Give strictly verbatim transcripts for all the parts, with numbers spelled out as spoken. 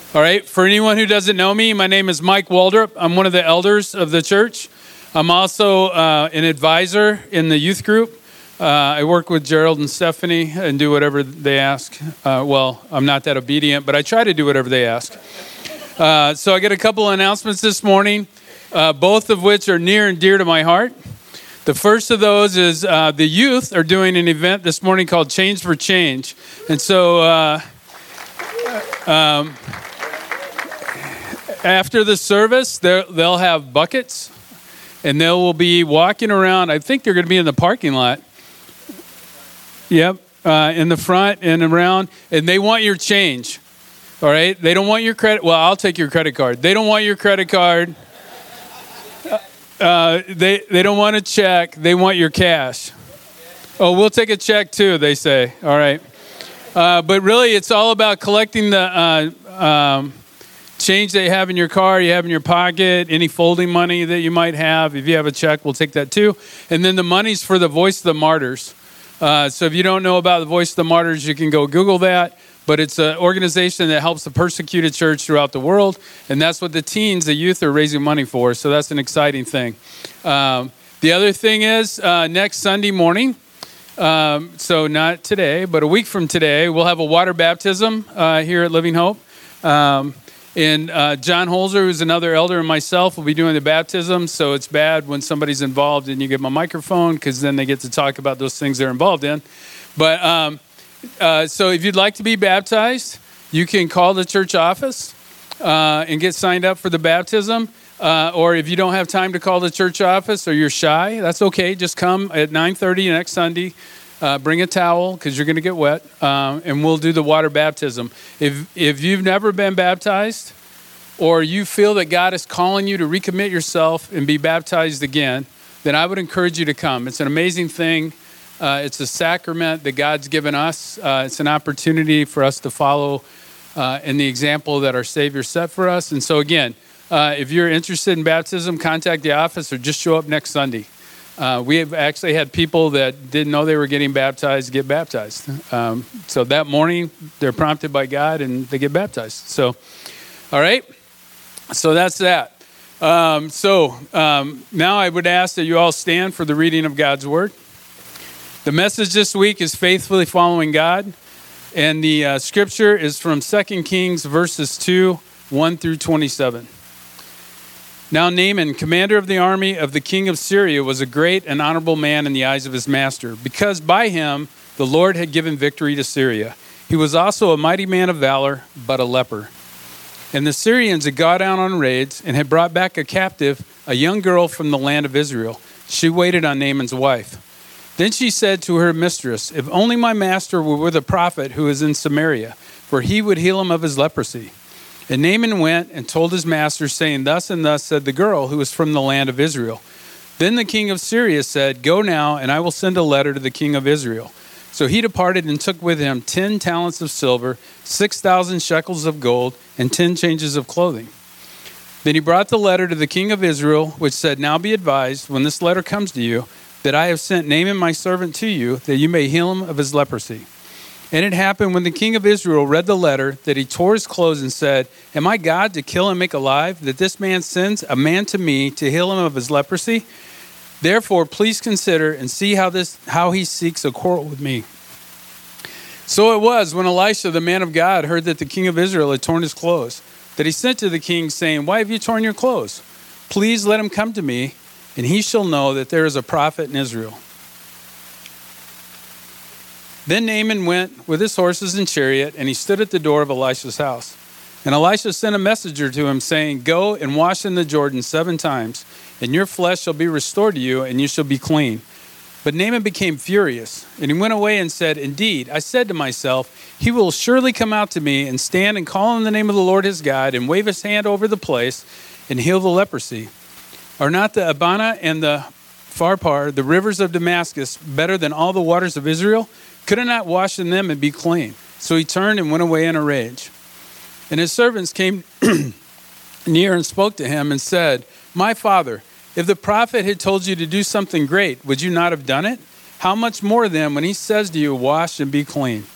All right, for anyone who doesn't know me, my name is Mike Waldrop. I'm one of the elders of the church. I'm also uh, an advisor in the youth group. Uh, I work with Gerald and Stephanie and do whatever they ask. Uh, well, I'm not that obedient, but I try to do whatever they ask. Uh, so I got a couple of announcements this morning, uh, both of which are near and dear to my heart. The first of those is uh, the youth are doing an event this morning called Change for Change. And so uh, um, after the service, they'll have buckets, and they will be walking around. I think they're going to be in the parking lot. Yep, uh, in the front and around, and they want your change, all right? They don't want your credit. Well, I'll take your credit card. They don't want your credit card. Uh, they they don't want a check. They want your cash. Oh, we'll take a check too, they say. All right. Uh, but really, it's all about collecting the uh, um, change that you have in your car, you have in your pocket, any folding money that you might have. If you have a check, we'll take that too. And then the money's for the Voice of the Martyrs. Uh, so if you don't know about the Voice of the Martyrs, you can go Google that. But it's an organization that helps the persecuted church throughout the world. And that's what the teens, the youth, are raising money for. So that's an exciting thing. Um, the other thing is uh, next Sunday morning, um, so not today, but a week from today, we'll have a water baptism uh, here at Living Hope. Um, and uh, John Holzer, who's another elder, and myself will be doing the baptism. So it's bad when somebody's involved and you give them a microphone, because then they get to talk about those things they're involved in. But um, uh, so if you'd like to be baptized, you can call the church office uh, and get signed up for the baptism. Uh, or if you don't have time to call the church office or you're shy, that's okay. Just come at nine thirty next Sunday. Uh, bring a towel, because you're going to get wet, um, and we'll do the water baptism. If if you've never been baptized, or you feel that God is calling you to recommit yourself and be baptized again, then I would encourage you to come. It's an amazing thing. Uh, it's a sacrament that God's given us. Uh, it's an opportunity for us to follow uh, in the example that our Savior set for us. And so again, uh, if you're interested in baptism, contact the office or just show up next Sunday. Uh, we have actually had people that didn't know they were getting baptized get baptized. Um, so that morning, they're prompted by God and they get baptized. So, all right. So that's that. Um, so um, now I would ask that you all stand for the reading of God's Word. The message this week is faithfully following God. And the uh, scripture is from Second Kings verses two, one through twenty-seven. Now Naaman, commander of the army of the king of Syria, was a great and honorable man in the eyes of his master, because by him the Lord had given victory to Syria. He was also a mighty man of valor, but a leper. And the Syrians had gone out on raids and had brought back a captive, a young girl from the land of Israel. She waited on Naaman's wife. Then she said to her mistress, "If only my master were with a prophet who is in Samaria, for he would heal him of his leprosy." And Naaman went and told his master, saying, "Thus and thus said the girl who was from the land of Israel." Then the king of Syria said, "Go now, and I will send a letter to the king of Israel." So he departed and took with him ten talents of silver, six thousand shekels of gold, and ten changes of clothing. Then he brought the letter to the king of Israel, which said, "Now be advised, when this letter comes to you, that I have sent Naaman my servant to you, that you may heal him of his leprosy." And it happened when the king of Israel read the letter that he tore his clothes and said, "Am I God to kill and make alive, that this man sends a man to me to heal him of his leprosy? Therefore, please consider and see how this how he seeks a quarrel with me." So it was when Elisha, the man of God, heard that the king of Israel had torn his clothes, that he sent to the king, saying, "Why have you torn your clothes? Please let him come to me, and he shall know that there is a prophet in Israel." Then Naaman went with his horses and chariot, and he stood at the door of Elisha's house. And Elisha sent a messenger to him, saying, "Go and wash in the Jordan seven times, and your flesh shall be restored to you, and you shall be clean." But Naaman became furious, and he went away and said, "Indeed, I said to myself, he will surely come out to me and stand and call on the name of the Lord his God, and wave his hand over the place, and heal the leprosy. Are not the Abana and the Pharpar, the rivers of Damascus, better than all the waters of Israel? Could I not wash in them and be clean?" So he turned and went away in a rage. And his servants came near and spoke to him and said, "My father, if the prophet had told you to do something great, would you not have done it? How much more then when he says to you, 'Wash and be clean'?"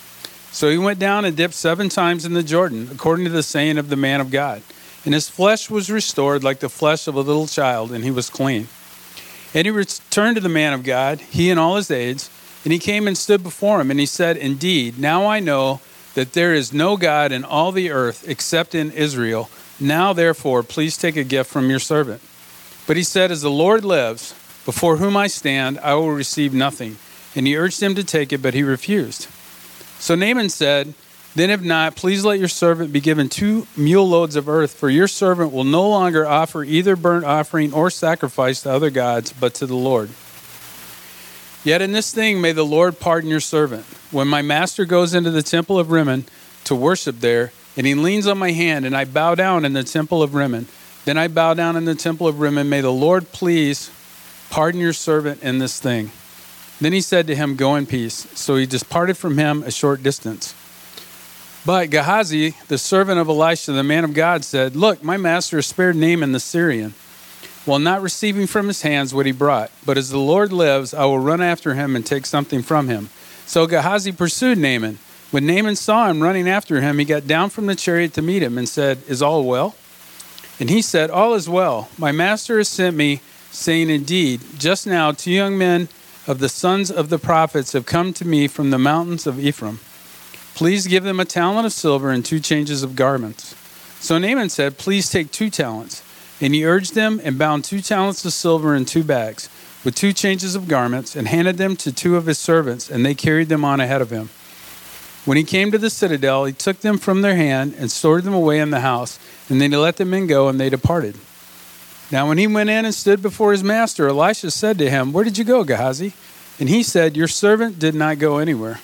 So he went down and dipped seven times in the Jordan, according to the saying of the man of God. And his flesh was restored like the flesh of a little child, and he was clean. And he returned to the man of God, he and all his aides, and he came and stood before him, and he said, Indeed, now I know that there is no God in all the earth except in Israel. Now, therefore, please take a gift from your servant. But he said, As the Lord lives, before whom I stand, I will receive nothing. And he urged him to take it, but he refused. So Naaman said, Then if not, please let your servant be given two mule loads of earth, for your servant will no longer offer either burnt offering or sacrifice to other gods, but to the Lord. Yet in this thing may the Lord pardon your servant. When my master goes into the temple of Rimmon to worship there, and he leans on my hand, and I bow down in the temple of Rimmon, then I bow down in the temple of Rimmon, may the Lord please pardon your servant in this thing. Then he said to him, Go in peace. So he departed from him a short distance. But Gehazi, the servant of Elisha, the man of God, said, Look, my master has spared Naaman the Syrian, while not receiving from his hands what he brought. But as the Lord lives, I will run after him and take something from him. So Gehazi pursued Naaman. When Naaman saw him running after him, he got down from the chariot to meet him and said, Is all well? And he said, All is well. My master has sent me, saying, Indeed, just now two young men of the sons of the prophets have come to me from the mountains of Ephraim. Please give them a talent of silver and two changes of garments. So Naaman said, Please take two talents. And he urged them and bound two talents of silver in two bags with two changes of garments and handed them to two of his servants, and they carried them on ahead of him. When he came to the citadel, he took them from their hand and stored them away in the house, and then he let the men go, and they departed. Now when he went in and stood before his master, Elisha said to him, Where did you go, Gehazi? And he said, Your servant did not go anywhere.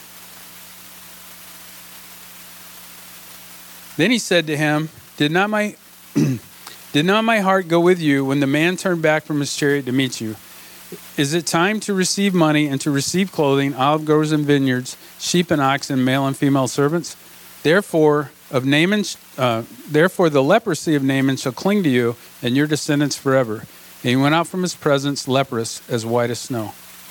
Then he said to him, Did not my did not my heart go with you when the man turned back from his chariot to meet you? Is it time to receive money and to receive clothing, olive groves and vineyards, sheep and oxen, male and female servants? Therefore, of Naaman, uh, therefore the leprosy of Naaman shall cling to you and your descendants forever. And he went out from his presence leprous, as white as snow.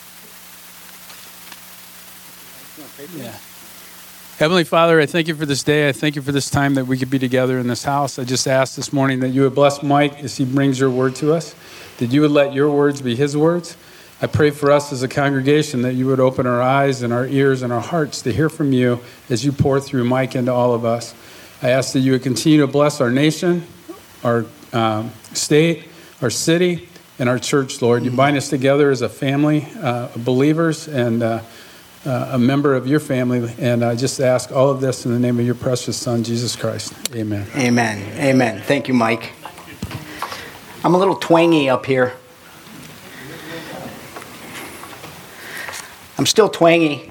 Yeah. Heavenly Father, I thank you for this day. I thank you for this time that we could be together in this house. I just ask this morning that you would bless Mike as he brings your word to us, that you would let your words be his words. I pray for us as a congregation that you would open our eyes and our ears and our hearts to hear from you as you pour through Mike into all of us. I ask that you would continue to bless our nation, our um, state, our city, and our church, Lord. You bind us together as a family uh, of believers and uh, uh, a member of your family. And I just ask all of this in the name of your precious Son, Jesus Christ. Amen. Amen. Amen. Thank you, Mike. I'm a little twangy up here. I'm still twangy.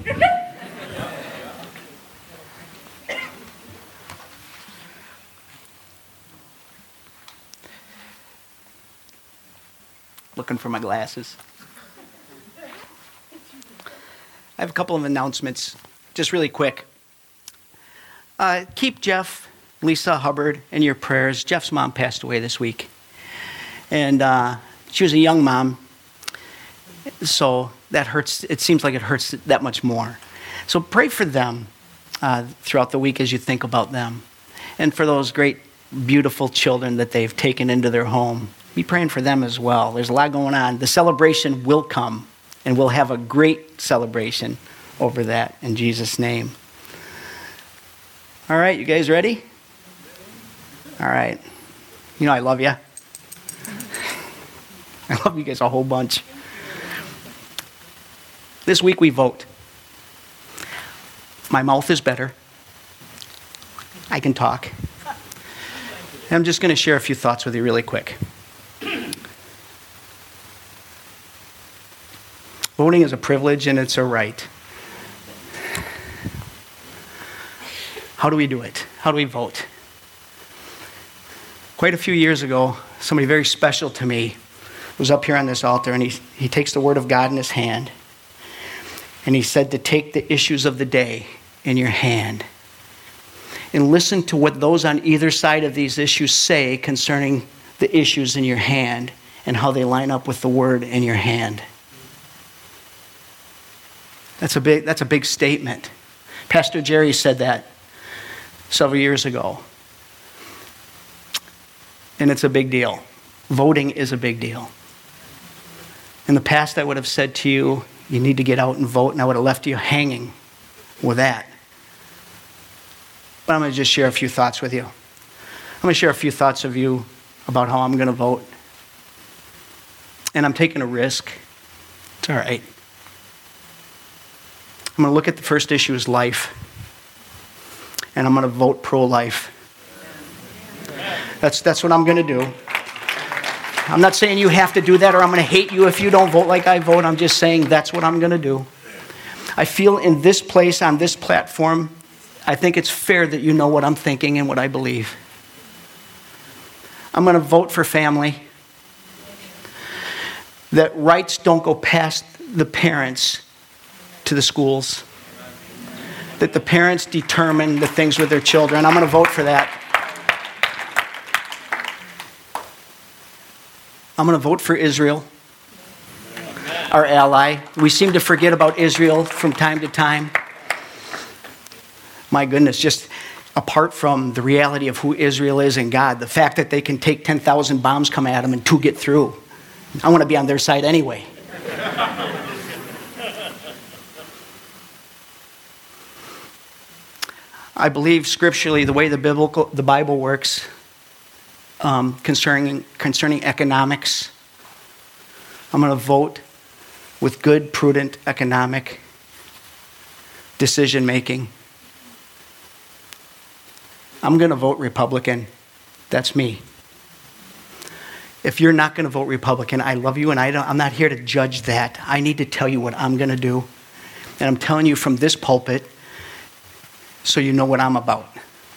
Looking for my glasses. I have a couple of announcements, just really quick. Uh, keep Jeff, Lisa Hubbard in your prayers. Jeff's mom passed away this week. And uh, she was a young mom, so that hurts. It seems like it hurts that much more. So pray for them uh, throughout the week as you think about them. And for those great, beautiful children that they've taken into their home, be praying for them as well. There's a lot going on. The celebration will come, and we'll have a great celebration over that in Jesus' name. All right, you guys ready? All right. You know I love you. I love you guys a whole bunch. This week we vote. My mouth is better. I can talk. And I'm just going to share a few thoughts with you really quick. Voting is a privilege and it's a right. How do we do it? How do we vote? Quite a few years ago, somebody very special to me was up here on this altar, and he, he takes the Word of God in his hand, and he said to take the issues of the day in your hand and listen to what those on either side of these issues say concerning the issues in your hand and how they line up with the Word in your hand. That's a big, that's a big statement. Pastor Jerry said that several years ago. And it's a big deal. Voting is a big deal. In the past, I would have said to you, you need to get out and vote, and I would have left you hanging with that. But I'm going to just share a few thoughts with you. I'm going to share a few thoughts of you about how I'm going to vote. And I'm taking a risk. It's all right. I'm going to look at the first issue as life. And I'm going to vote pro-life. That's, that's what I'm going to do. I'm not saying you have to do that or I'm going to hate you if you don't vote like I vote. I'm just saying that's what I'm going to do. I feel in this place, on this platform, I think it's fair that you know what I'm thinking and what I believe. I'm going to vote for family. That rights don't go past the parents to the schools. That the parents determine the things with their children. I'm going to vote for that. I'm going to vote for Israel, our ally. We seem to forget about Israel from time to time. My goodness, just apart from the reality of who Israel is and God, the fact that they can take ten thousand bombs come at them and two get through. I want to be on their side anyway. I believe scripturally the way the biblical the Bible works um, concerning concerning economics. I'm going to vote with good, prudent economic decision making. I'm going to vote Republican. That's me. If you're not going to vote Republican, I love you, and I don't, I'm not here to judge that. I need to tell you what I'm going to do. And I'm telling you from this pulpit so you know what I'm about.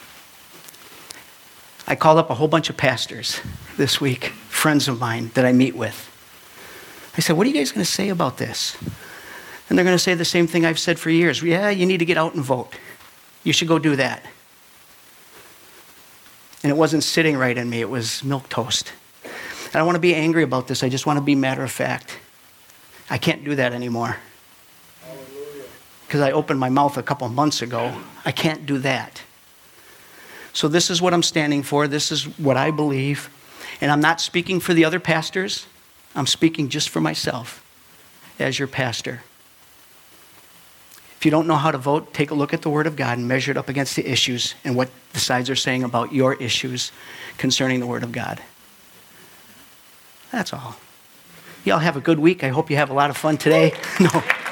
I called up a whole bunch of pastors this week, friends of mine that I meet with. I said, what are you guys going to say about this? And they're going to say the same thing I've said for years. Yeah, you need to get out and vote. You should go do that. And it wasn't sitting right in me. It was milquetoast. I don't want to be angry about this. I just want to be matter of fact. I can't do that anymore. Because I opened my mouth a couple months ago. I can't do that. So this is what I'm standing for. This is what I believe. And I'm not speaking for the other pastors. I'm speaking just for myself as your pastor. If you don't know how to vote, take a look at the Word of God and measure it up against the issues and what the sides are saying about your issues concerning the Word of God. That's all. Y'all have a good week. I hope you have a lot of fun today. No.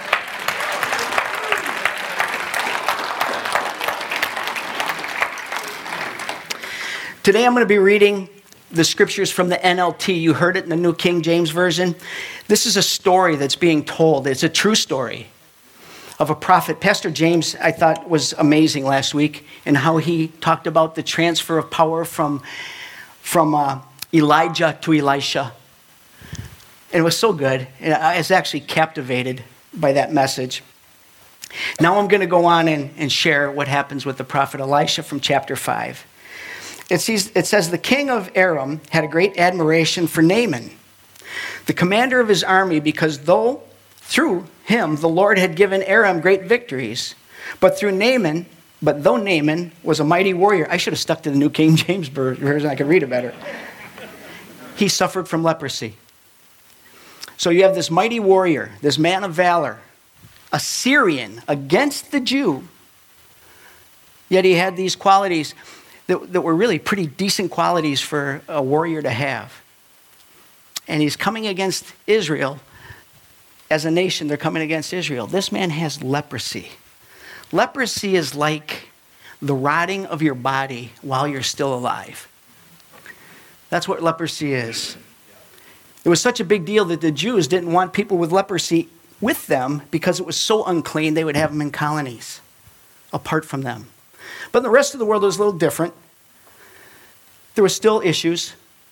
Today I'm going to be reading the scriptures from the N L T. You heard it in the New King James Version. This is a story that's being told. It's a true story of a prophet. Pastor James, I thought, was amazing last week in how he talked about the transfer of power from, from uh, Elijah to Elisha. And it was so good. And I was actually captivated by that message. Now I'm going to go on and, and share what happens with the prophet Elisha from chapter five. It, sees, it says, the king of Aram had a great admiration for Naaman, the commander of his army, because though through him the Lord had given Aram great victories, but through Naaman, but though Naaman was a mighty warrior, I should have stuck to the New King James Version, I could read it better. He suffered from leprosy. So you have this mighty warrior, this man of valor, a Syrian against the Jew, yet he had these qualities that, that were really pretty decent qualities for a warrior to have. And he's coming against Israel. As a nation, they're coming against Israel. This man has leprosy. Leprosy is like the rotting of your body while you're still alive. That's what leprosy is. It was such a big deal that the Jews didn't want people with leprosy with them because it was so unclean, they would have them in colonies apart from them. But in the rest of the world, it was a little different. There were still issues,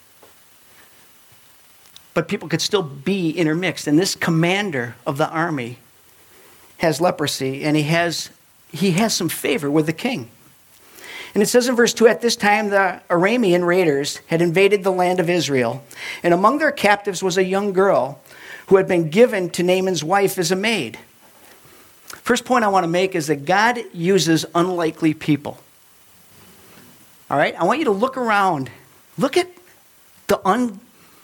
but people could still be intermixed. And this commander of the army has leprosy, and he has he has some favor with the king. And it says in verse two, at this time the Aramean raiders had invaded the land of Israel, and among their captives was a young girl who had been given to Naaman's wife as a maid. First point I want to make is that God uses unlikely people. All right? I want you to look around. Look at the un...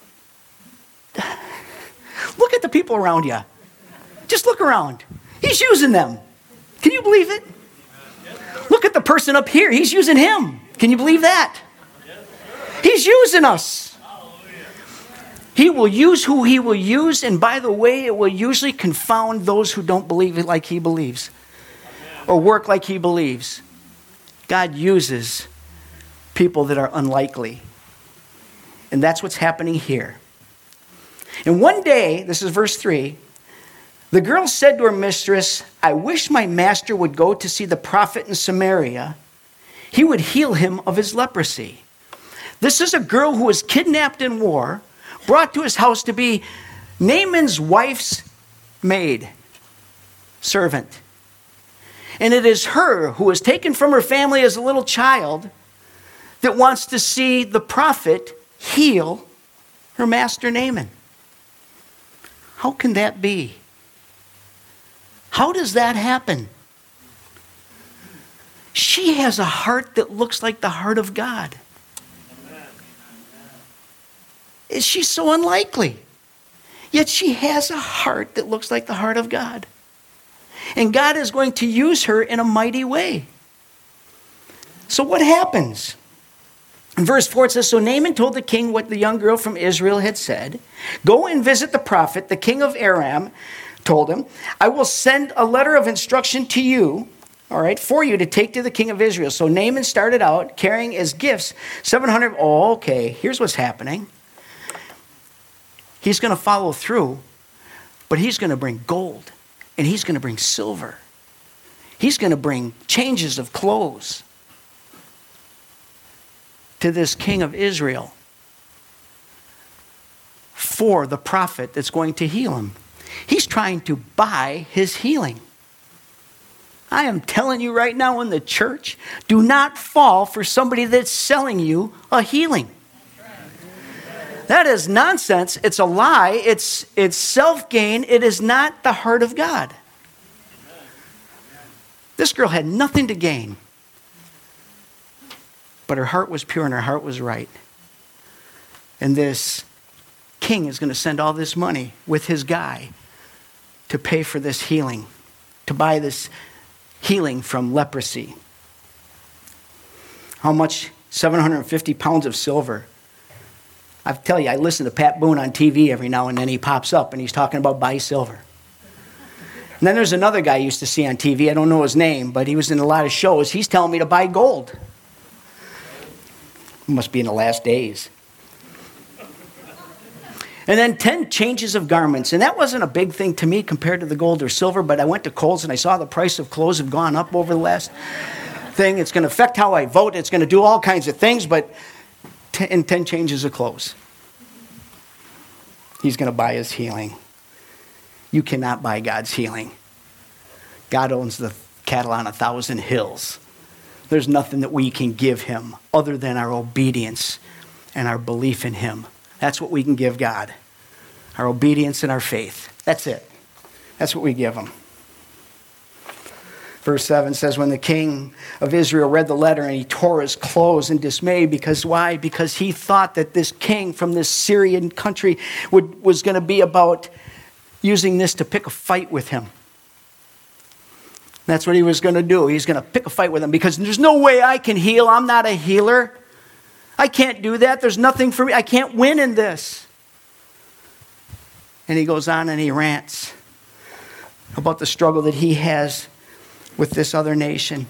Look at the people around you. Just look around. He's using them. Can you believe it? Look at the person up here. He's using him. Can you believe that? He's using us. He will use who he will use, and by the way, it will usually confound those who don't believe it like he believes or work like he believes. God uses people that are unlikely. And that's what's happening here. And one day, this is verse three, the girl said to her mistress, I wish my master would go to see the prophet in Samaria. He would heal him of his leprosy. This is a girl who was kidnapped in war, brought to his house to be Naaman's wife's maid, servant. And it is her who was taken from her family as a little child that wants to see the prophet heal her master Naaman. How can that be? How does that happen? She has a heart that looks like the heart of God. Is she so unlikely? Yet she has a heart that looks like the heart of God. And God is going to use her in a mighty way. So what happens? In verse four it says, so Naaman told the king what the young girl from Israel had said. Go and visit the prophet. The king of Aram told him, I will send a letter of instruction to you, all right, for you to take to the king of Israel. So Naaman started out carrying as gifts seven hundred. Oh, okay, here's what's happening. He's going to follow through, but he's going to bring gold, and he's going to bring silver. He's going to bring changes of clothes to this king of Israel for the prophet that's going to heal him. He's trying to buy his healing. I am telling you right now in the church, do not fall for somebody that's selling you a healing. That is nonsense. It's a lie. It's, it's self-gain. It is not the heart of God. This girl had nothing to gain. But her heart was pure and her heart was right. And this king is going to send all this money with his guy to pay for this healing, to buy this healing from leprosy. How much? seven hundred fifty pounds of silver. I tell you, I listen to Pat Boone on T V every now and then. He pops up and he's talking about buy silver. And then there's another guy I used to see on T V. I don't know his name, but he was in a lot of shows. He's telling me to buy gold. It must be in the last days. And then ten changes of garments. And that wasn't a big thing to me compared to the gold or silver, but I went to Kohl's and I saw the price of clothes have gone up over the last thing. It's going to affect how I vote. It's going to do all kinds of things, but in ten changes of clothes. He's going to buy his healing. You cannot buy God's healing. God owns the cattle on a thousand hills. There's nothing that we can give him other than our obedience and our belief in him. That's what we can give God. Our obedience and our faith. That's it. That's what we give him. Verse seven says, when the king of Israel read the letter and he tore his clothes in dismay, because why? Because he thought that this king from this Syrian country would, was going to be about using this to pick a fight with him. That's what he was going to do. He's going to pick a fight with him because there's no way I can heal. I'm not a healer. I can't do that. There's nothing for me. I can't win in this. And he goes on and he rants about the struggle that he has with this other nation.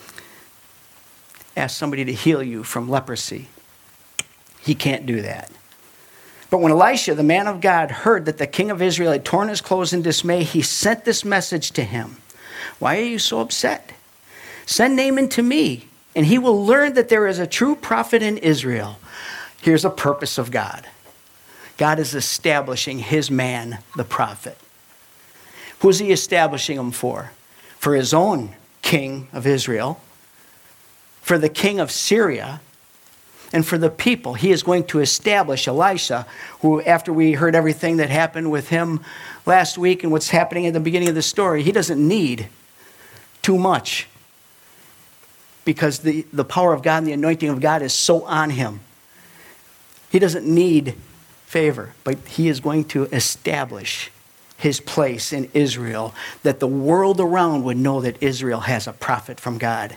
Ask somebody to heal you from leprosy. He can't do that. But when Elisha, the man of God, heard that the king of Israel had torn his clothes in dismay, he sent this message to him. Why are you so upset? Send Naaman to me, and he will learn that there is a true prophet in Israel. Here's a purpose of God. God is establishing his man, the prophet. Who's he establishing him for? For his own king of Israel, for the king of Syria, and for the people. He is going to establish Elisha, who, after we heard everything that happened with him last week and what's happening at the beginning of the story, he doesn't need too much because the, the power of God and the anointing of God is so on him. He doesn't need favor, but he is going to establish his place in Israel, that the world around would know that Israel has a prophet from God.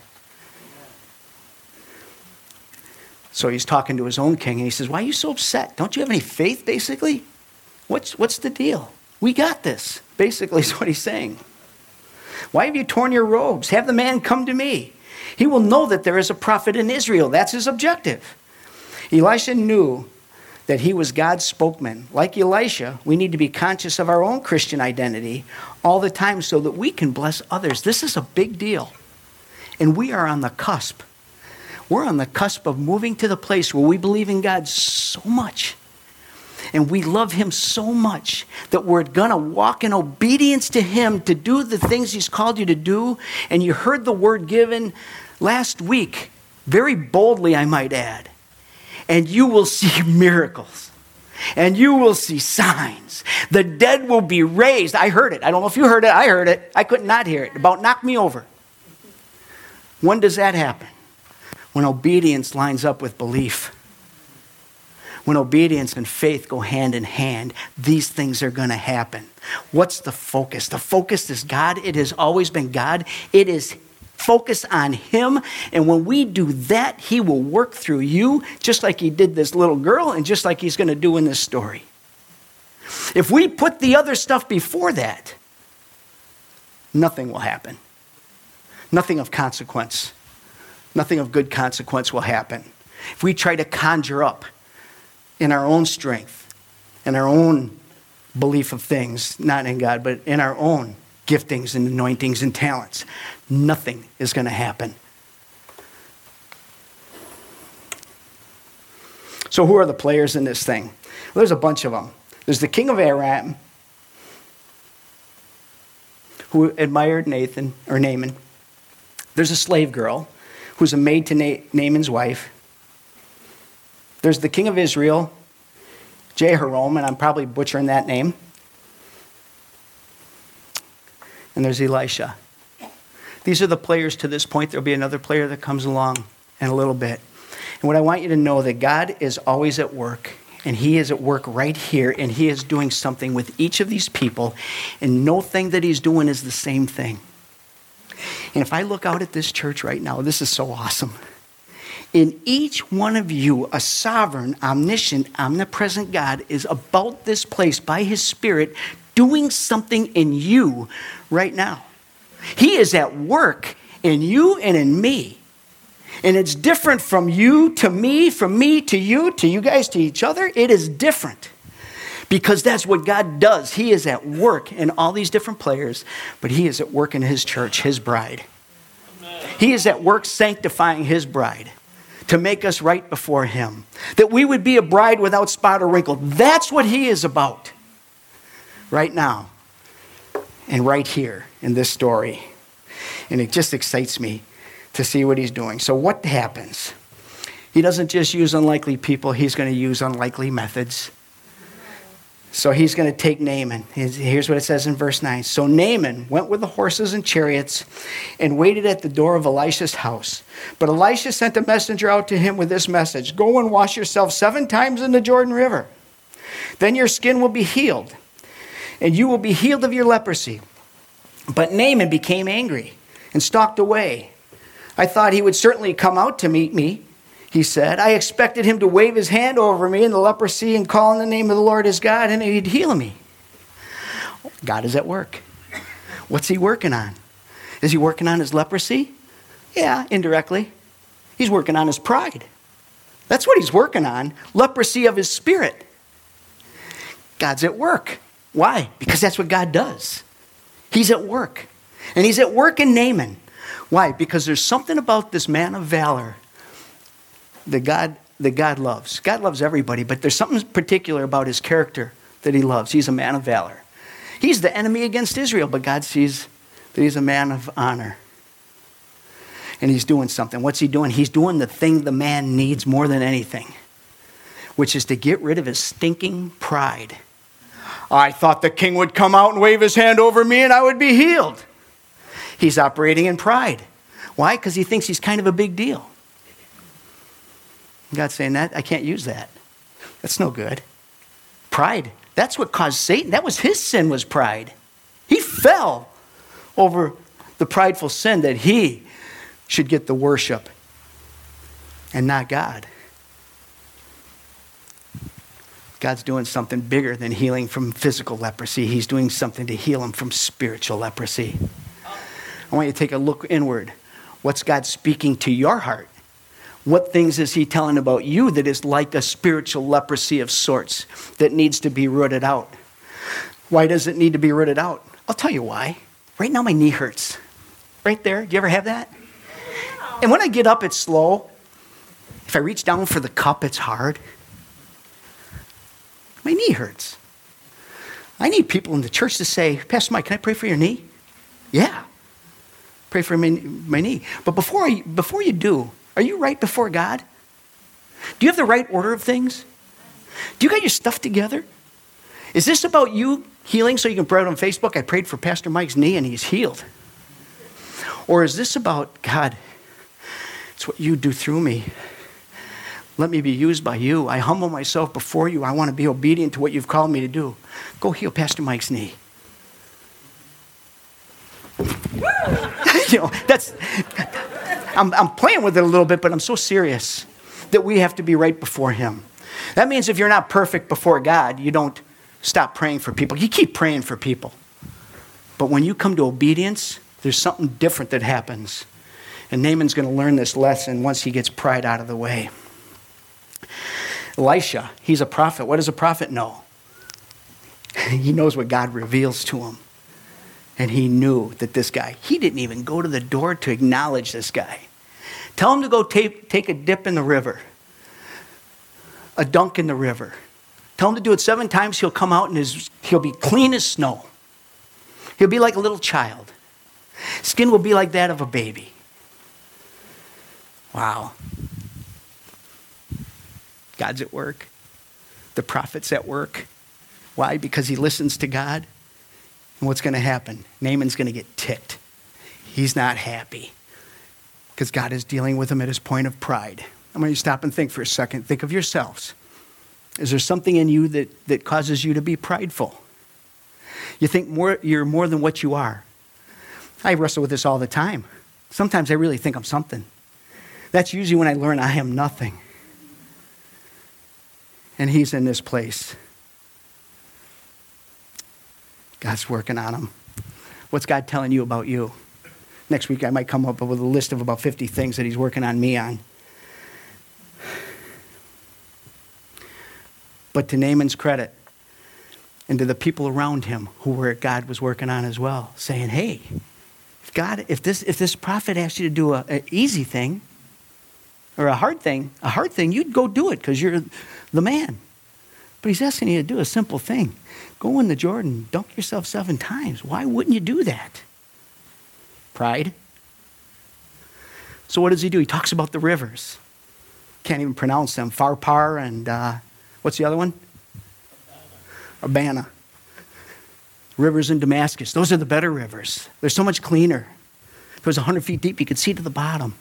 So he's talking to his own king, and he says, why are you so upset? Don't you have any faith, basically? What's, what's the deal? We got this, basically is what he's saying. Why have you torn your robes? Have the man come to me. He will know that there is a prophet in Israel. That's his objective. Elisha knew that he was God's spokesman. Like Elisha, we need to be conscious of our own Christian identity all the time so that we can bless others. This is a big deal. And we are on the cusp. We're on the cusp of moving to the place where we believe in God so much. And we love him so much that we're going to walk in obedience to him to do the things he's called you to do. And you heard the word given last week, very boldly, I might add. And you will see miracles. And you will see signs. The dead will be raised. I heard it. I don't know if you heard it. I heard it. I could not hear it. About knocked me over. When does that happen? When obedience lines up with belief. When obedience and faith go hand in hand, these things are going to happen. What's the focus? The focus is God. It has always been God. It is focus on him. And when we do that, he will work through you just like he did this little girl and just like he's going to do in this story. If we put the other stuff before that, nothing will happen. Nothing of consequence. Nothing of good consequence will happen. If we try to conjure up in our own strength, in our own belief of things, not in God, but in our own giftings and anointings and talents, nothing is going to happen. So who are the players in this thing? Well, there's a bunch of them. There's the king of Aram, who admired Nathan or Naaman. There's a slave girl who's a maid to Na- Naaman's wife. There's the king of Israel, Jehoram, and I'm probably butchering that name. And there's Elisha. These are the players to this point. There'll be another player that comes along in a little bit. And what I want you to know that God is always at work, and he is at work right here, and he is doing something with each of these people, and no thing that he's doing is the same thing. And if I look out at this church right now, this is so awesome. In each one of you, a sovereign, omniscient, omnipresent God is about this place by his Spirit doing something in you right now. He is at work in you and in me. And it's different from you to me, from me to you, to you guys to each other. It is different because that's what God does. He is at work in all these different players, but he is at work in his church, his bride. He is at work sanctifying his bride to make us right before him, that we would be a bride without spot or wrinkle. That's what he is about right now and right here in this story. And it just excites me to see what he's doing. So what happens? He doesn't just use unlikely people. He's going to use unlikely methods. So he's going to take Naaman. Here's what it says in verse nine. So Naaman went with the horses and chariots and waited at the door of Elisha's house. But Elisha sent a messenger out to him with this message. Go and wash yourself seven times in the Jordan River. Then your skin will be healed, and you will be healed of your leprosy. But Naaman became angry and stalked away. I thought he would certainly come out to meet me, he said. I expected him to wave his hand over me in the leprosy and call on the name of the Lord his God, and he'd heal me. God is at work. What's he working on? Is he working on his leprosy? Yeah, indirectly. He's working on his pride. That's what he's working on. Leprosy of his spirit. God's at work. Why? Because that's what God does. He's at work. And he's at work in Naaman. Why? Because there's something about this man of valor that God, that God loves. God loves everybody, but there's something particular about his character that he loves. He's a man of valor. He's the enemy against Israel, but God sees that he's a man of honor. And he's doing something. What's he doing? He's doing the thing the man needs more than anything, which is to get rid of his stinking pride. I thought the king would come out and wave his hand over me and I would be healed. He's operating in pride. Why? Because he thinks he's kind of a big deal. God's saying that, I can't use that. That's no good. Pride. That's what caused Satan. That was his sin, was pride. He fell over the prideful sin that he should get the worship and not God. God's doing something bigger than healing from physical leprosy. He's doing something to heal him from spiritual leprosy. I want you to take a look inward. What's God speaking to your heart? What things is he telling about you that is like a spiritual leprosy of sorts that needs to be rooted out? Why does it need to be rooted out? I'll tell you why. Right now my knee hurts. Right there. Do you ever have that? And when I get up, it's slow. If I reach down for the cup, it's hard. My knee hurts. I need people in the church to say, Pastor Mike, can I pray for your knee? Yeah. Pray for my, my knee. But before, I, before you do, are you right before God? Do you have the right order of things? Do you got your stuff together? Is this about you healing so you can put it on Facebook? I prayed for Pastor Mike's knee and he's healed. Or is this about, God, it's what you do through me. Let me be used by you. I humble myself before you. I want to be obedient to what you've called me to do. Go heal Pastor Mike's knee. you know, that's, I'm, I'm playing with it a little bit, but I'm so serious that we have to be right before him. That means if you're not perfect before God, you don't stop praying for people. You keep praying for people. But when you come to obedience, there's something different that happens. And Naaman's going to learn this lesson once he gets pride out of the way. Elisha, he's a prophet. What does a prophet know? He knows what God reveals to him. And he knew that this guy, he didn't even go to the door to acknowledge this guy. Tell him to go take, take a dip in the river, a dunk in the river. Tell him to do it seven times. He'll come out and his, he'll be clean as snow. He'll be like a little child. Skin will be like that of a baby. Wow. God's at work. The prophet's at work. Why? Because he listens to God. And what's going to happen? Naaman's going to get ticked. He's not happy because God is dealing with him at his point of pride. I'm going to stop and think for a second. Think of yourselves. Is there something in you that, that causes you to be prideful? You think more, you're more than what you are. I wrestle with this all the time. Sometimes I really think I'm something. That's usually when I learn I am nothing. And he's in this place. God's working on him. What's God telling you about you? Next week I might come up with a list of about fifty things that he's working on me on. But to Naaman's credit, and to the people around him who were God was working on as well, saying, hey, if God, if this if this prophet asked you to do an easy thing or a hard thing, a hard thing, you'd go do it because you're the man. But he's asking you to do a simple thing. Go in the Jordan, dunk yourself seven times. Why wouldn't you do that? Pride. So what does he do? He talks about the rivers. Can't even pronounce them. Pharpar and uh, what's the other one? Abana. Rivers in Damascus. Those are the better rivers. They're so much cleaner. If it was one hundred feet deep, you could see to the bottom.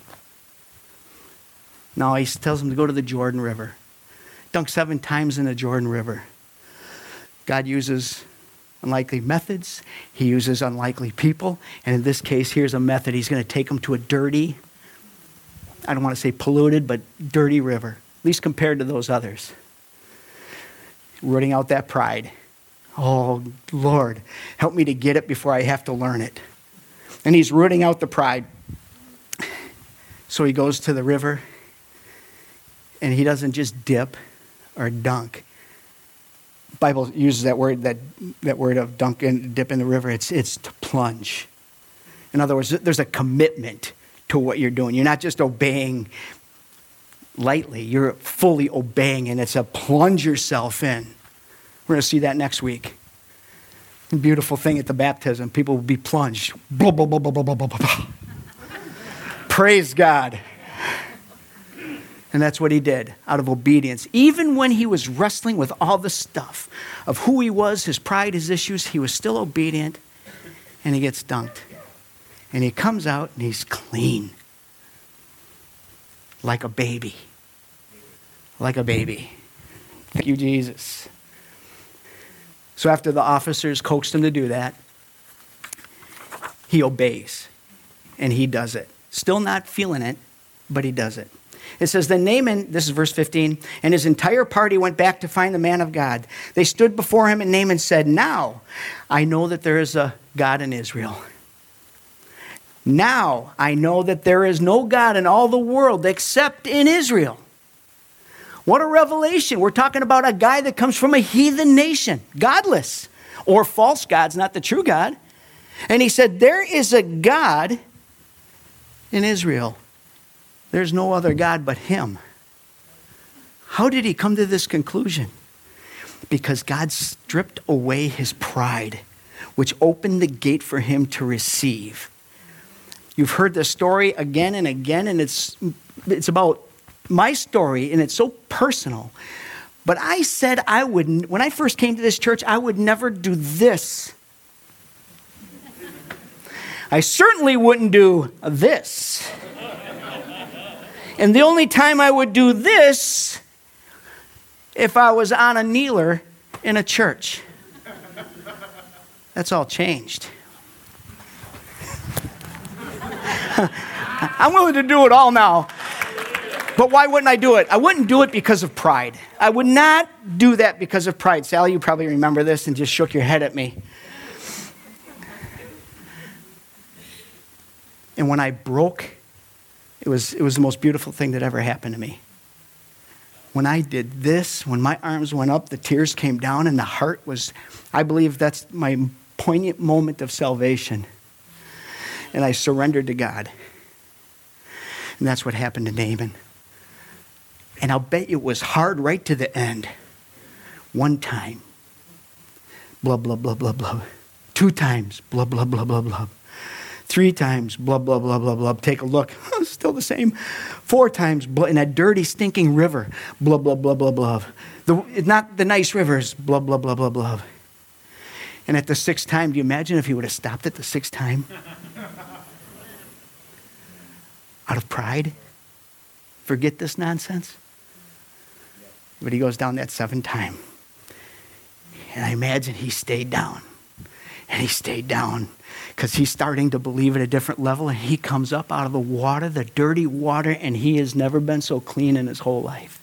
No, he tells them to go to the Jordan River. Dunk seven times in the Jordan River. God uses unlikely methods. He uses unlikely people. And in this case, here's a method. He's going to take them to a dirty, I don't want to say polluted, but dirty river, at least compared to those others. Rooting out that pride. Oh, Lord, help me to get it before I have to learn it. And he's rooting out the pride. So he goes to the river, and he doesn't just dip or dunk. The Bible uses that word, that, that word of dunk and dip in the river. It's, it's to plunge. In other words, there's a commitment to what you're doing. You're not just obeying lightly. You're fully obeying, and it's a plunge yourself in. We're going to see that next week. A beautiful thing at the baptism. People will be plunged. Blah, blah, blah, blah, blah, blah, blah, blah. Praise God. And that's what he did out of obedience. Even when he was wrestling with all the stuff of who he was, his pride, his issues, he was still obedient, and he gets dunked. And he comes out and he's clean. Like a baby. Like a baby. Thank you, Jesus. So after the officers coaxed him to do that, he obeys. And he does it. Still not feeling it, but he does it. It says, then Naaman, this is verse fifteen, and his entire party went back to find the man of God. They stood before him, and Naaman said, now I know that there is a God in Israel. Now I know that there is no God in all the world except in Israel. What a revelation. We're talking about a guy that comes from a heathen nation, godless, or false gods, not the true God. And he said, there is a God in Israel. There's no other God but him. How did he come to this conclusion? Because God stripped away his pride, which opened the gate for him to receive. You've heard this story again and again, and it's it's about my story, and it's so personal. But I said I would, when I first came to this church, I would never do this. I certainly wouldn't do this. And the only time I would do this if I was on a kneeler in a church. That's all changed. I'm willing to do it all now. But why wouldn't I do it? I wouldn't do it because of pride. I would not do that because of pride. Sally, you probably remember this and just shook your head at me. And when I broke, it was, it was the most beautiful thing that ever happened to me. When I did this, when my arms went up, the tears came down, and the heart was, I believe that's my poignant moment of salvation. And I surrendered to God. And that's what happened to Naaman. And I'll bet it was hard right to the end. One time, blah, blah, blah, blah, blah. Two times, blah, blah, blah, blah, blah. Three times, blah, blah, blah, blah, blah. Take a look. Still the same. Four times, blah, in that dirty, stinking river. Blah, blah, blah, blah, blah. The, not the nice rivers. Blah, blah, blah, blah, blah. And at the sixth time, do you imagine if he would have stopped at the sixth time? Out of pride? Forget this nonsense? But he goes down that seventh time. And I imagine he stayed down. And he stayed down because he's starting to believe at a different level. And he comes up out of the water, the dirty water, and he has never been so clean in his whole life.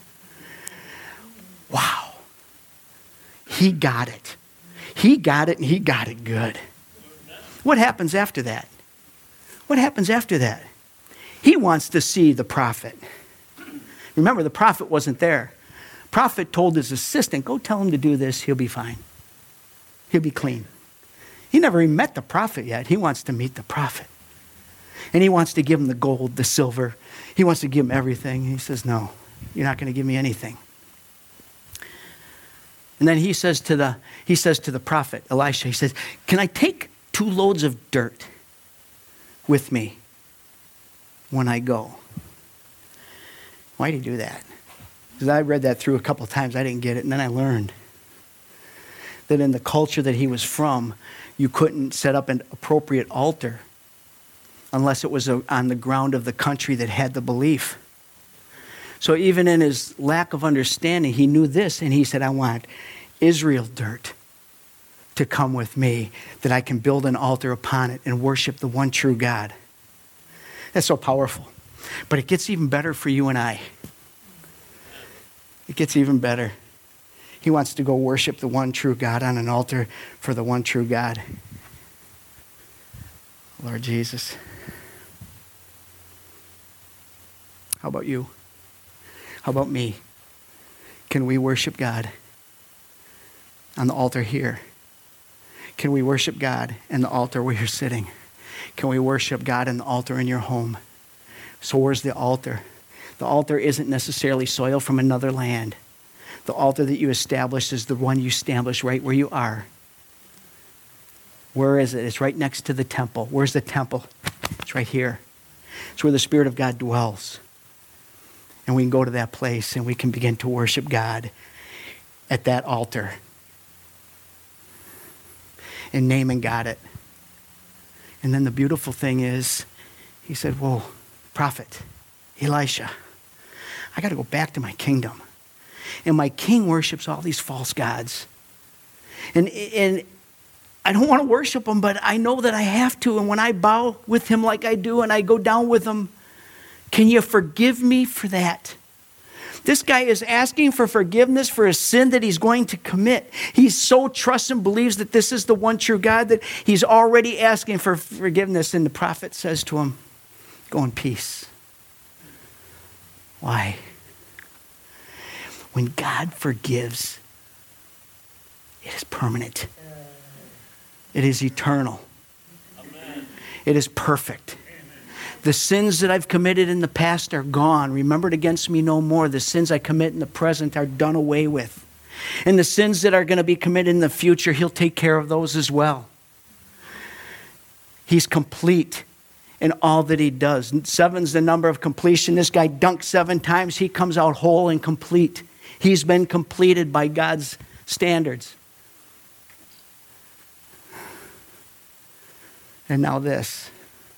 Wow. He got it. He got it, and he got it good. What happens after that? What happens after that? He wants to see the prophet. Remember, the prophet wasn't there. Prophet told his assistant, go tell him to do this, he'll be fine. He'll be clean. He never even met the prophet yet. He wants to meet the prophet. And he wants to give him the gold, the silver. He wants to give him everything. He says, no, you're not going to give me anything. And then he says to the he says to the prophet, Elisha, he says, can I take two loads of dirt with me when I go? Why did he do that? Because I read that through a couple of times. I didn't get it. And then I learned that in the culture that he was from, you couldn't set up an appropriate altar unless it was a, on the ground of the country that had the belief. So even in his lack of understanding, he knew this, and he said, I want Israel dirt to come with me, that I can build an altar upon it and worship the one true God. That's so powerful. But it gets even better for you and I. It gets even better. He wants to go worship the one true God on an altar for the one true God. Lord Jesus. How about you? How about me? Can we worship God on the altar here? Can we worship God in the altar where you're sitting? Can we worship God in the altar in your home? So where's the altar? The altar isn't necessarily soil from another land. The altar that you establish is the one you establish right where you are. Where is it? It's right next to the temple. Where's the temple? It's right here. It's where the Spirit of God dwells. And we can go to that place and we can begin to worship God at that altar. And Naaman got it. And then the beautiful thing is, he said, whoa, prophet, Elisha, I got to go back to my kingdom. And my king worships all these false gods. And, and I don't want to worship him, but I know that I have to. And when I bow with him like I do and I go down with him, can you forgive me for that? This guy is asking for forgiveness for a sin that he's going to commit. He so trusts and believes that this is the one true God that he's already asking for forgiveness. And the prophet says to him, go in peace. Why? When God forgives, it is permanent. It is eternal. Amen. It is perfect. The sins that I've committed in the past are gone. Remembered against me no more. The sins I commit in the present are done away with. And the sins that are going to be committed in the future, he'll take care of those as well. He's complete in all that he does. Seven's the number of completion. This guy dunked seven times. He comes out whole and complete. He's been completed by God's standards. And now this.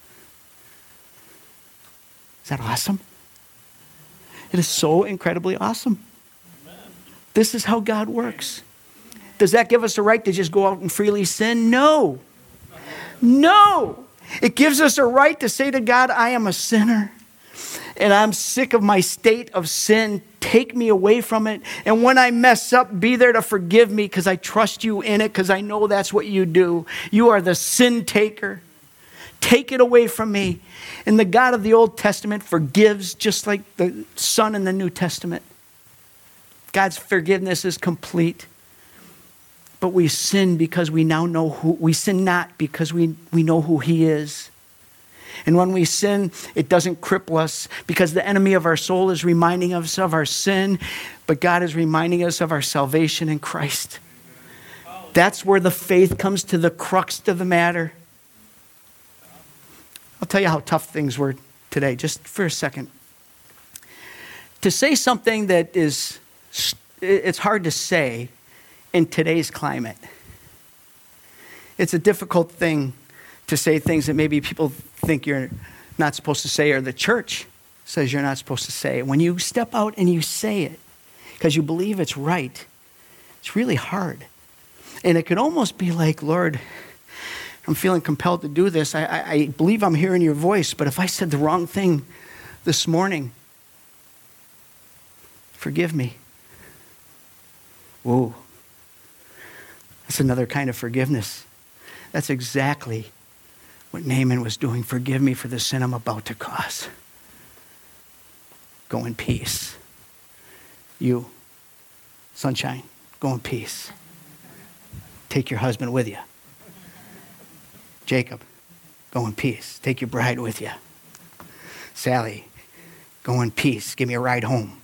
Is that awesome? It is so incredibly awesome. Amen. This is how God works. Does that give us a right to just go out and freely sin? No. No. It gives us a right to say to God, I am a sinner and I'm sick of my state of sin. Take me away from it. And when I mess up, be there to forgive me because I trust you in it because I know that's what you do. You are the sin taker. Take it away from me. And the God of the Old Testament forgives just like the Son in the New Testament. God's forgiveness is complete. But we sin because we now know who, we sin not because we, we know who he is. And when we sin, it doesn't cripple us because the enemy of our soul is reminding us of our sin, but God is reminding us of our salvation in Christ. That's where the faith comes to the crux of the matter. I'll tell you how tough things were today, just for a second. To say something that is, it's hard to say in today's climate. It's a difficult thing to say things that maybe people think you're not supposed to say or the church says you're not supposed to say. When you step out and you say it because you believe it's right, it's really hard. And it could almost be like, Lord, I'm feeling compelled to do this. I, I, I believe I'm hearing your voice, but if I said the wrong thing this morning, forgive me. Whoa. That's another kind of forgiveness. That's exactly what Naaman was doing. Forgive me for the sin I'm about to cause. Go in peace. You, sunshine, go in peace. Take your husband with you. Jacob, go in peace. Take your bride with you. Sally, go in peace. Give me a ride home.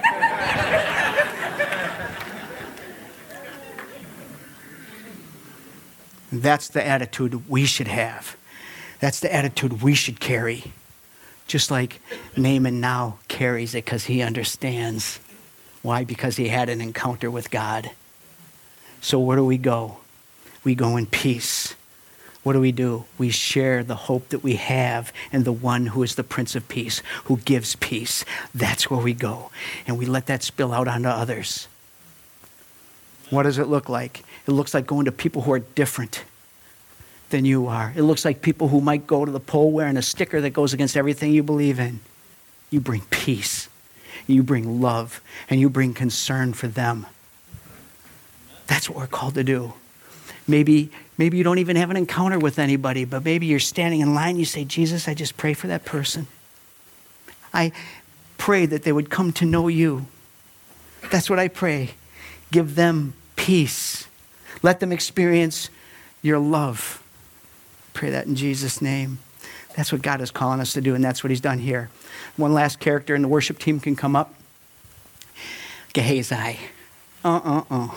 That's the attitude we should have. That's the attitude we should carry. Just like Naaman now carries it because he understands. Why? Because he had an encounter with God. So where do we go? We go in peace. What do we do? We share the hope that we have in the one who is the Prince of Peace, who gives peace. That's where we go. And we let that spill out onto others. What does it look like? It looks like going to people who are different than you are. It looks like people who might go to the poll wearing a sticker that goes against everything you believe in. You bring peace. You bring love. And you bring concern for them. That's what we're called to do. Maybe, maybe you don't even have an encounter with anybody, but maybe you're standing in line. You say, Jesus, I just pray for that person. I pray that they would come to know you. That's what I pray. Give them peace. Let them experience your love. Pray that in Jesus' name. That's what God is calling us to do, and that's what he's done here. One last character, and the worship team can come up. Gehazi. Uh-uh-uh.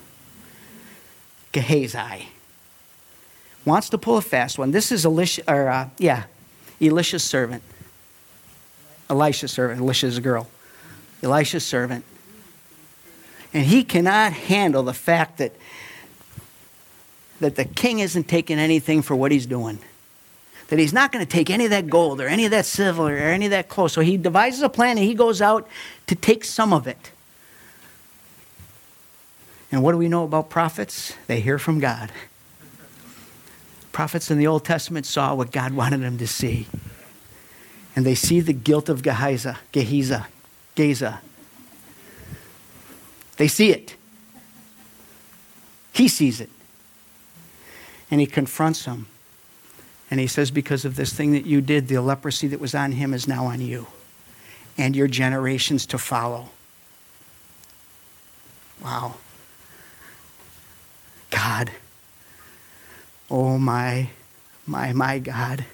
Gehazi wants to pull a fast one. This is Elisha, or uh, yeah, Elisha's servant. Elisha's servant. Elisha's a girl. Elisha's servant. And he cannot handle the fact that, that the king isn't taking anything for what he's doing. That he's not going to take any of that gold or any of that silver or any of that clothes. So he devises a plan and he goes out to take some of it. And what do we know about prophets? They hear from God. Prophets in the Old Testament saw what God wanted them to see. And they see the guilt of Gehazi, Gehazi, Gehazi. They see it. He sees it. And he confronts him. And he says, because of this thing that you did, the leprosy that was on him is now on you and your generations to follow. Wow. God. Oh my, my, my God.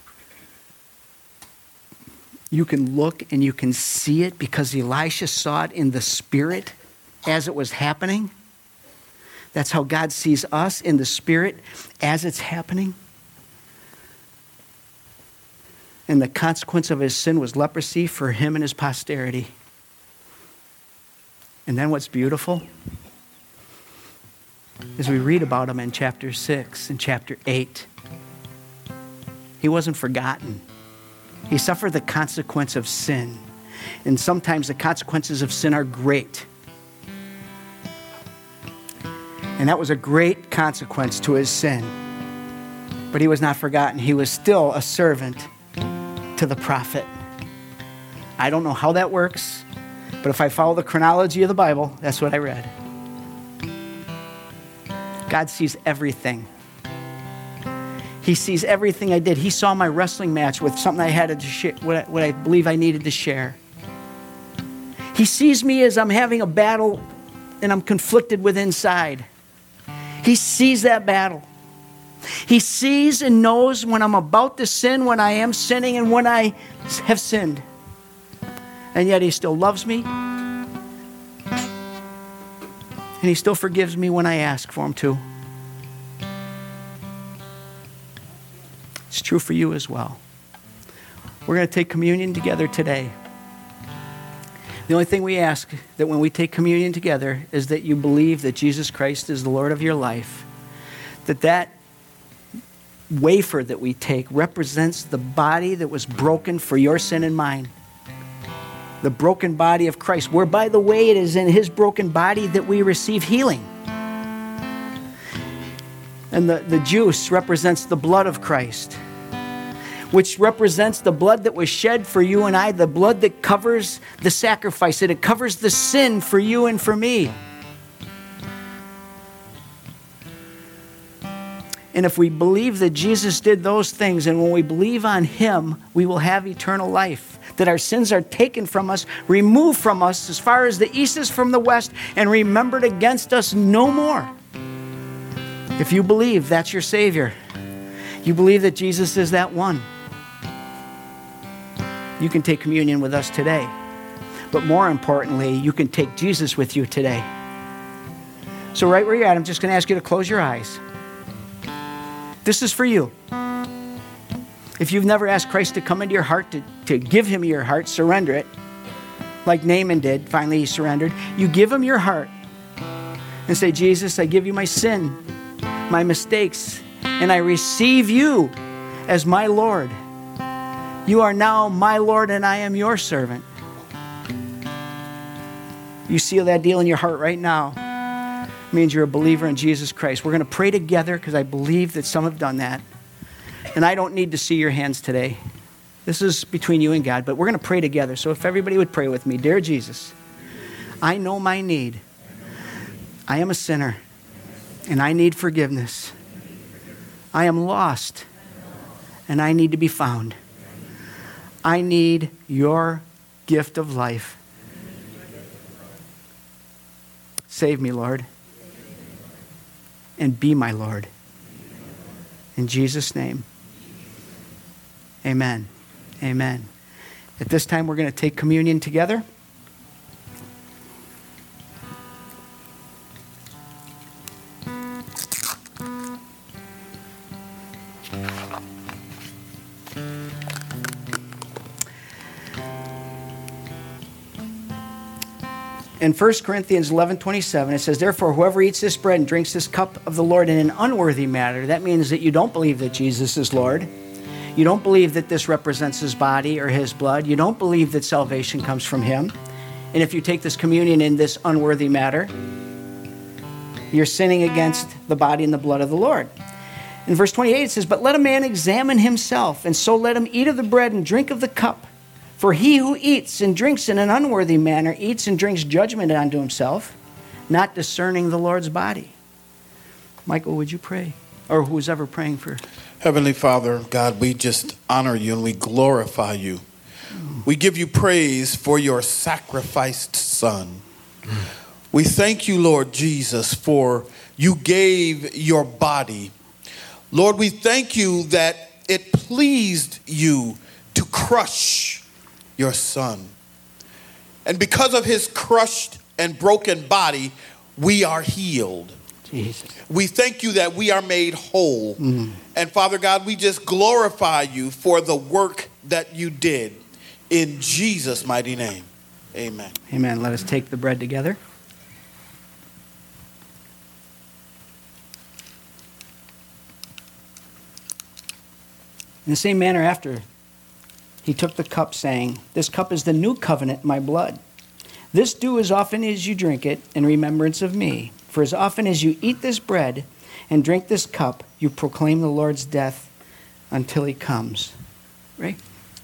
You can look and you can see it because Elisha saw it in the spirit as it was happening. That's how God sees us, in the spirit as it's happening. And the consequence of his sin was leprosy for him and his posterity. And then what's beautiful is we read about him in chapter six and chapter eight. He wasn't forgotten. He suffered the consequence of sin. And sometimes the consequences of sin are great. And that was a great consequence to his sin. But he was not forgotten. He was still a servant to the prophet. I don't know how that works, but if I follow the chronology of the Bible, that's what I read. God sees everything. He sees everything I did. He saw my wrestling match with something I had to share, what I, what I believe I needed to share. He sees me as I'm having a battle and I'm conflicted with inside. He sees that battle. He sees and knows when I'm about to sin, when I am sinning, and when I have sinned. And yet he still loves me. And he still forgives me when I ask for him to. It's true for you as well. We're going to take communion together today. The only thing we ask that when we take communion together is that you believe that Jesus Christ is the Lord of your life. That that wafer that we take represents the body that was broken for your sin and mine. The broken body of Christ, where, by the way, it is in his broken body that we receive healing. And the, the juice represents the blood of Christ, which represents the blood that was shed for you and I, the blood that covers the sacrifice, that it covers the sin for you and for me. And if we believe that Jesus did those things, and when we believe on him, we will have eternal life. That our sins are taken from us, removed from us as far as the east is from the west, and remembered against us no more. If you believe that's your Savior, you believe that Jesus is that one, you can take communion with us today. But more importantly, you can take Jesus with you today. So right where you're at, I'm just going to ask you to close your eyes. This is for you. If you've never asked Christ to come into your heart, to, to give him your heart, surrender it, like Naaman did, finally he surrendered. You give him your heart and say, Jesus, I give you my sin, my mistakes, and I receive you as my Lord. You are now my Lord and I am your servant. You seal that deal in your heart right now. It means you're a believer in Jesus Christ. We're going to pray together because I believe that some have done that. And I don't need to see your hands today. This is between you and God, but we're going to pray together. So if everybody would pray with me. Dear Jesus, I know my need. I am a sinner, and I need forgiveness. I am lost, and I need to be found. I need your gift of life. Save me, Lord, and be my Lord. In Jesus' name, amen. Amen. At this time, we're going to take communion together. in First Corinthians eleven twenty-seven, it says, therefore, whoever eats this bread and drinks this cup of the Lord in an unworthy manner, that means that you don't believe that Jesus is Lord. You don't believe that this represents his body or his blood. You don't believe that salvation comes from him. And if you take this communion in this unworthy manner, you're sinning against the body and the blood of the Lord. In verse twenty-eight, it says, but let a man examine himself, and so let him eat of the bread and drink of the cup. For he who eats and drinks in an unworthy manner eats and drinks judgment unto himself, not discerning the Lord's body. Michael, would you pray? Or who's ever praying for? Heavenly Father, God, we just honor you and we glorify you. We give you praise for your sacrificed Son. We thank you, Lord Jesus, for you gave your body. Lord, we thank you that it pleased you to crush your Son. And because of his crushed and broken body, we are healed. Jesus. We thank you that we are made whole. Mm. And Father God, we just glorify you for the work that you did in Jesus' mighty name. Amen. Amen. Let us take the bread together. In the same manner after, he took the cup, saying, this cup is the new covenant in my blood. This do as often as you drink it in remembrance of me. For as often as you eat this bread and drink this cup, you proclaim the Lord's death until he comes. Ray?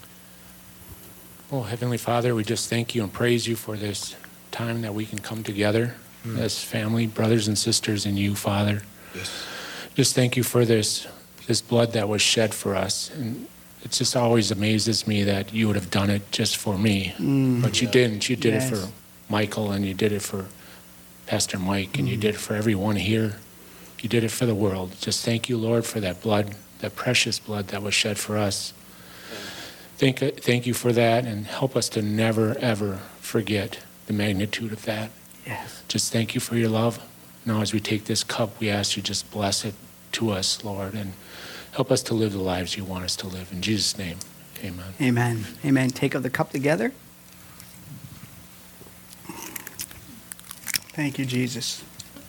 Oh, Heavenly Father, we just thank you and praise you for this time that we can come together mm. as family, brothers and sisters in you, Father. Yes. Just thank you for this, this blood that was shed for us. And it just always amazes me that you would have done it just for me. Mm. But you didn't. You did yes. it for Michael, and you did it for Pastor Mike, and mm. you did it for everyone here. You did it for the world. Just thank you, Lord, for that blood, that precious blood that was shed for us. Thank, thank you for that, and help us to never, ever forget the magnitude of that. Yes. Just thank you for your love. Now as we take this cup, we ask you just bless it to us, Lord, and help us to live the lives you want us to live. In Jesus' name, amen. Amen. Amen. Take of the cup together. Thank you, Jesus.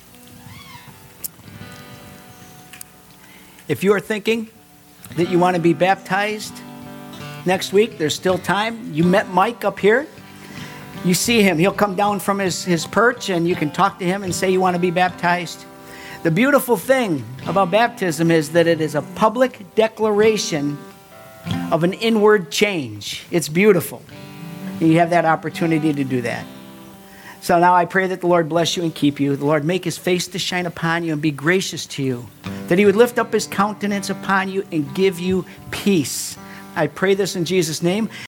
If you are thinking that you want to be baptized next week, there's still time. You met Mike up here. You see him. He'll come down from his, his perch, and you can talk to him and say you want to be baptized. The beautiful thing about baptism is that it is a public declaration of an inward change. It's beautiful. And you have that opportunity to do that. So now I pray that the Lord bless you and keep you. The Lord make his face to shine upon you and be gracious to you. That he would lift up his countenance upon you and give you peace. I pray this in Jesus' name.